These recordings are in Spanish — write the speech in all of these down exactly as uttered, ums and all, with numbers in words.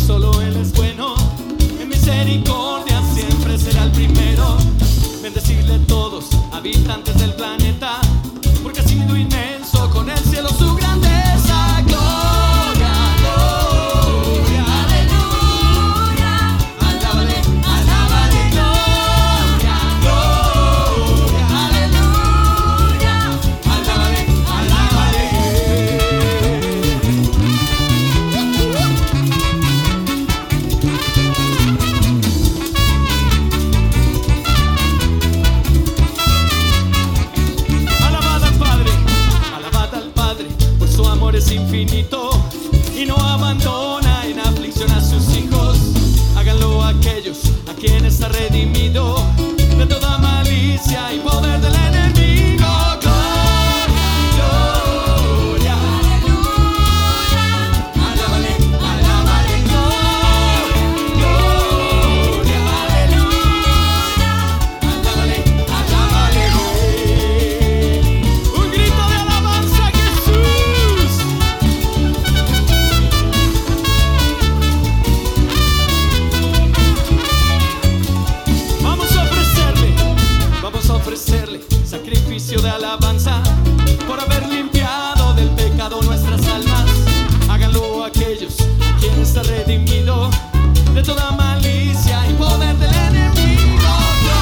solo Él es bueno, en misericordia siempre será el primero. Bendecirle todos, habitantes del planeta, porque ha sido inmenso con el cielo su grandeza. Gloria, gloria, aleluya, alábale, alábale, gloria, gloria, aleluya, alábale, alábale. Alabad al Padre, alabad al Padre, pues su amor es infinito y no abandona en aflicción a sus hijos. Háganlo aquellos a quienes ha redimido de toda malicia y poder del enemigo. Gloria, gloria, alábale, alábale, gloria, gloria, aleluya, alábale, alábale. Un grito de alabanza a Jesús. Vamos a ofrecerle, vamos a ofrecerle sacrificio de alabanza por haber limpiado del pecado nuestras almas. Háganlo aquellos a quienes ha redimido de toda malicia y poder del enemigo.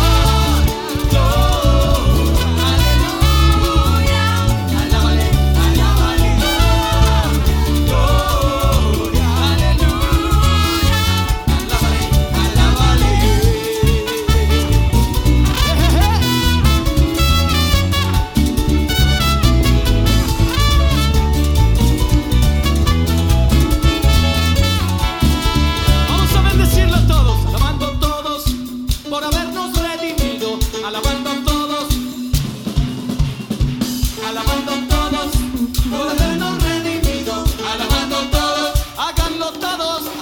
Gloria, aleluya, alábale, alábale, gloria, aleluya, alábale, alábale. Vamos a bendecirlo a todos, alabando a todos por habernos redimido, alabando a todos, alabando a todos por habernos redimido, alabando a todos, háganlo todos.